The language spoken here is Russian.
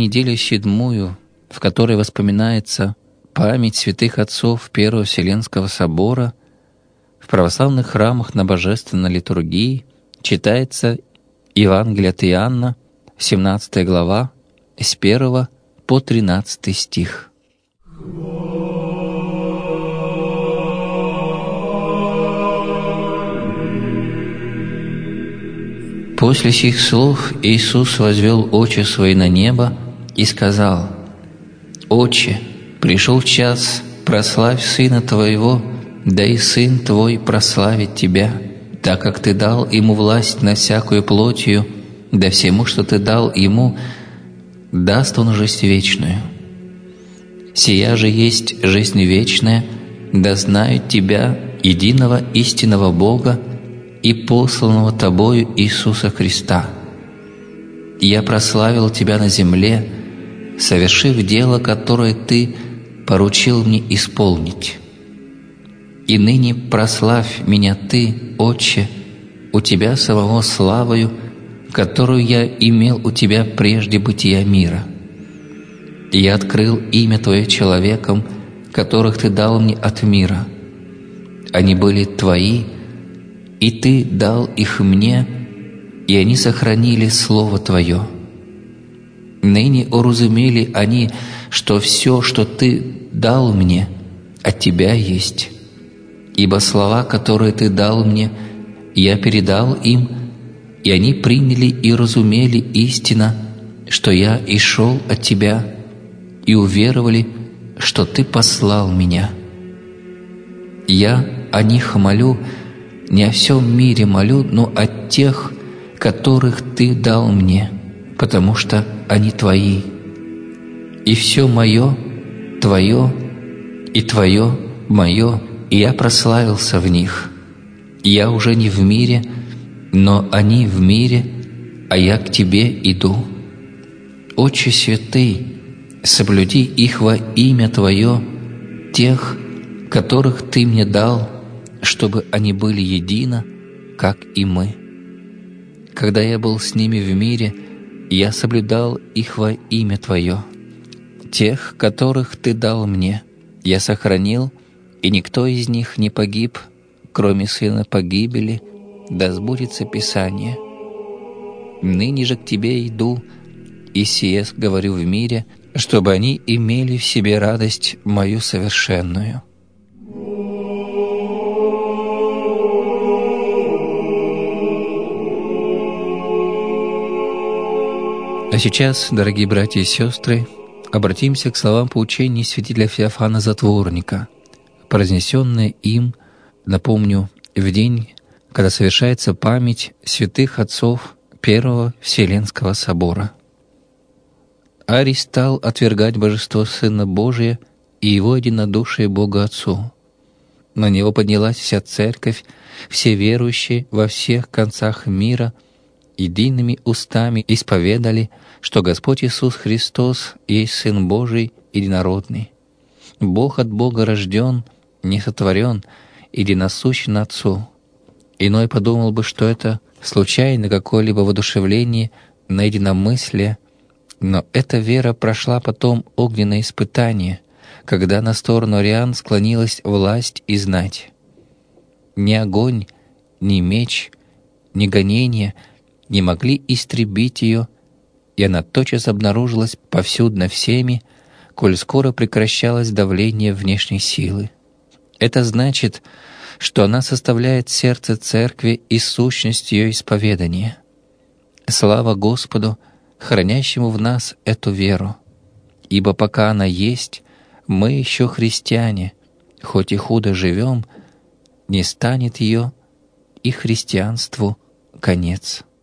неделю седьмую, в которой воспоминается память святых отцов Первого Вселенского собора, в православных храмах на божественной литургии читается Евангелие от Иоанна, 17 глава, с 1 по 13 стих. После сих слов Иисус возвел очи свои на небо и сказал: «Отче, пришел час, прославь Сына Твоего, да и Сын Твой прославит Тебя, так как Ты дал Ему власть на всякую плотью, да всему, что Ты дал Ему, даст Он жизнь вечную. Сия же есть жизнь вечная, да знают Тебя, единого истинного Бога, и посланного Тобою Иисуса Христа. Я прославил Тебя на земле, совершив дело, которое Ты поручил мне исполнить. И ныне прославь Меня Ты, Отче, у Тебя самого славою, которую я имел у Тебя прежде бытия мира. Я открыл имя Твое человекам, которых Ты дал мне от мира. Они были Твои, и Ты дал их мне, и они сохранили Слово Твое. Ныне уразумели они, что все, что Ты дал мне, от Тебя есть. Ибо слова, которые Ты дал мне, я передал им, и они приняли и разумели истинно, что я и шел от Тебя, и уверовали, что Ты послал Меня. Я о них молю, не о всем мире молю, но о тех, которых Ты дал мне, потому что они Твои. И все мое Твое, и Твое мое, и я прославился в них. Я уже не в мире, но они в мире, а я к Тебе иду. Отче святый, соблюди их во имя Твое, тех, которых Ты мне дал, чтобы они были едино, как и мы. Когда я был с ними в мире, я соблюдал их во имя Твое. Тех, которых Ты дал мне, я сохранил, и никто из них не погиб, кроме сына погибели, да сбудется Писание. Ныне же к Тебе иду, и сие говорю в мире, чтобы они имели в себе радость мою совершенную». А сейчас, дорогие братья и сестры, обратимся к словам поучений святителя Феофана Затворника, произнесенные им, напомню, в день, когда совершается память святых отцов Первого Вселенского собора. Арий стал отвергать божество Сына Божия и Его единодушие Богу Отцу. На него поднялась вся Церковь, все верующие во всех концах мира едиными устами исповедали, что Господь Иисус Христос есть Сын Божий единородный, Бог от Бога рожден, не сотворен, единосущен Отцу. Иной подумал бы, что это случайно какое-либо воодушевление на единомыслие, но эта вера прошла потом огненное испытание, когда на сторону ариан склонилась власть и знать. Ни огонь, ни меч, ни гонение не могли истребить ее, и она тотчас обнаружилась повсюдно всеми, коль скоро прекращалось давление внешней силы. Это значит, что она составляет сердце Церкви и сущность ее исповедания. Слава Господу, хранящему в нас эту веру, ибо пока она есть, мы еще христиане, хоть и худо живем, не станет ее и христианству конец.